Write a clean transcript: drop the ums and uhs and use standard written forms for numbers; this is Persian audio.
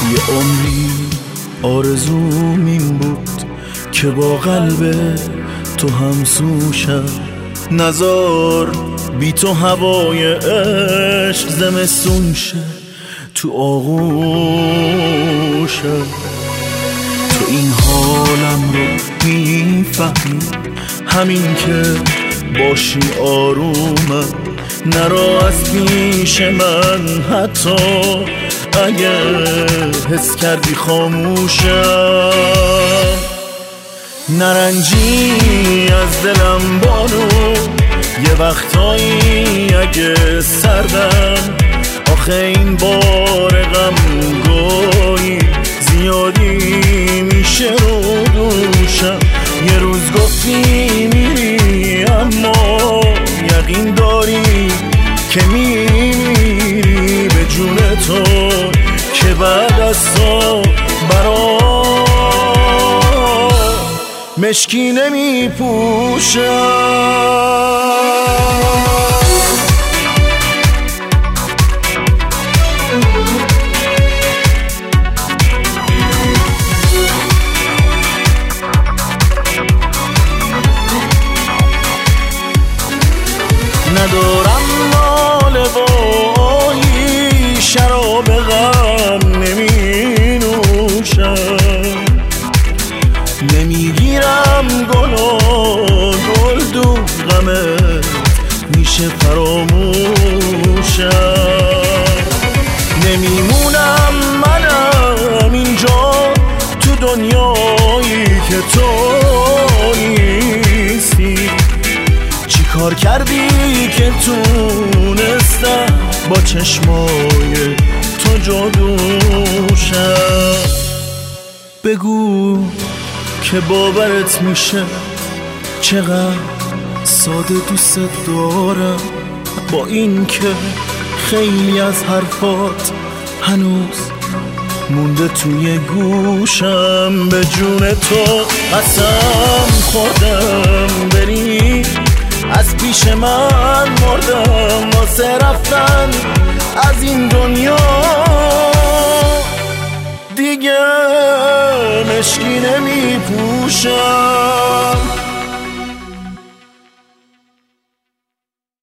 یه عمری آرزوم این بود که با قلب تو همسوشم، نزار بی تو هوای عشق زمستون شه تو آغوشم. تو این حالم رو میفهمی، همین که باشی آرومم، نرا از پیش من حتی اگه حس کردی خاموشم. نرنجی از دلم بانو، یه وقتایی اگه سردم، آخه این بار غم گاهی زیادی میشه رو دوشم. یه روز گفتی میری اما یقین داری که میری به جون تو، که بعد از تو برا مشکی نمیپوشم. ندارم مال وایی، شراب غم نمی نوشم، نمیگیرم گل و گل دو غمت میشه فراموشم. نمیمونم منم اینجا تو دنیایی که تو نیستی، چی کار کردی که تونستم با چشمای تو جادوشم. بگو که باورت میشه چقدر ساده دوست دارم، با این که خیلی از حرفات هنوز مونده توی گوشم. به جون تو قسم خوردم بری، از پیش من مردم واسه رفتن از این دنیا، دیگه مشکی نمی پوشم.